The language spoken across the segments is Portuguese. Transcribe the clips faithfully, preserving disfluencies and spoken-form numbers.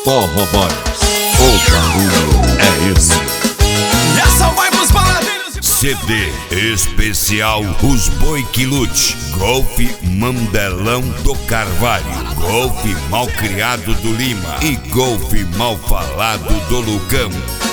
Forró Boys, o barulho é esse. E essa vai pros baladeiros de... C D especial Os Boi que Lute, Golfe Mandelão do Carvalho, Golfe Malcriado do Lima e Golfe Mal Falado do Lucão.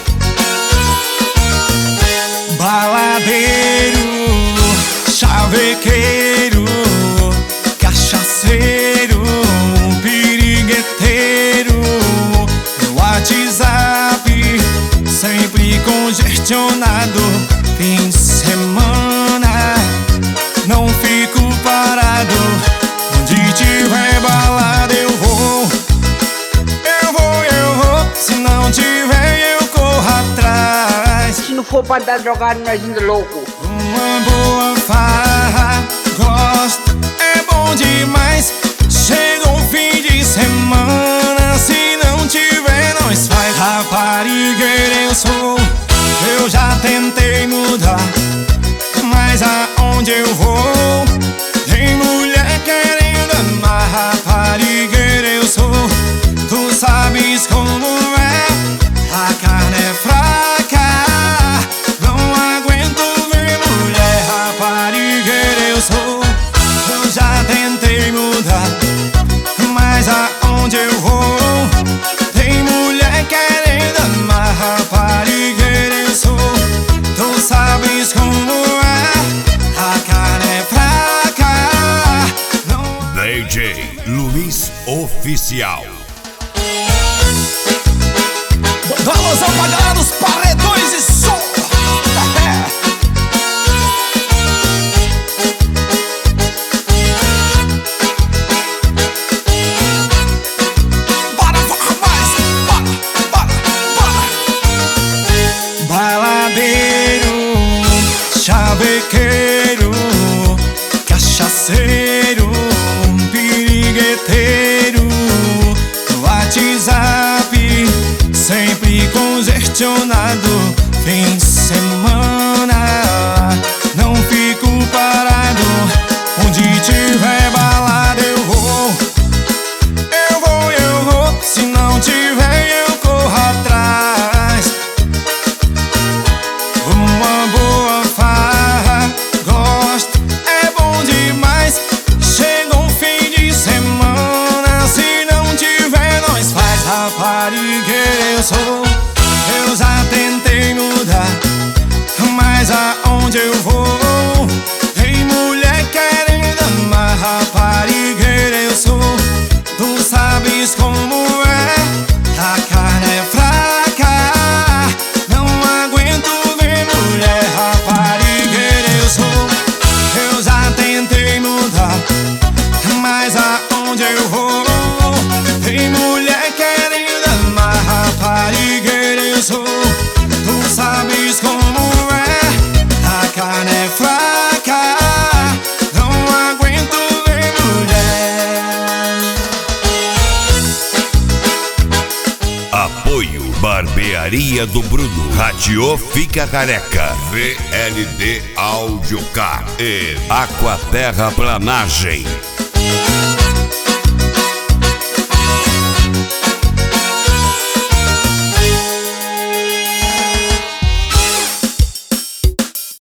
Baladeiro, chavequeiro, cachaceiro, pirigueteiro, no WhatsApp sempre congestionado. Fim de semana não fico parado, onde tiver balada eu vou. Eu vou, eu vou, se não tiver eu corro atrás. Se não for pra dar jogada, nós indo louco. Uma boa farra, gosto, é bom demais. Chegou o fim de semana, se não tiver nós faz. Raparigueira eu sou, eu já tentei mudar, mas aonde eu vou tem mulher querendo amar. Raparigueira eu sou, tu sabes como é, a carne é fraca, não aguento ver mulher. Raparigueira eu sou, eu já tentei mudar, mas aonde eu vou tem mulher querendo amar. Raparigueira eu sou, tu sabes como é, a carne é fraca, não... D J Luiz Oficial. Dá alusão pra galera dos paredões e som. Bora, bora, mais, bora, bora, bora. Baladeiro, chavequeiro, cachaceiro, pirigueteiro, no WhatsApp sempre congestionado. Fim de semana não fico parado, onde tiver balada eu vou. Eu vou, eu vou, se não tiver eu corro atrás. Uma boa farra, gosto, é bom demais. Chegou o fim de semana, se não tiver nós faz. Raparigueira eu sou, eu já tentei mudar, mas aonde eu vou tem mulher querendo amar. Raparigueira eu sou, tu sabes como é, a carne é fraca, não aguento ver mulher. Raparigueira eu sou, eu já tentei mudar, mas aonde eu vou tem mulher querendo amar. Raparigueira eu sou, tu sabes como é, a carne é fraca, não aguento ver mulher. Apoio Barbearia do Bruno, Rádio Fica Careca, V L D Áudio K e Aquaterra Planagem.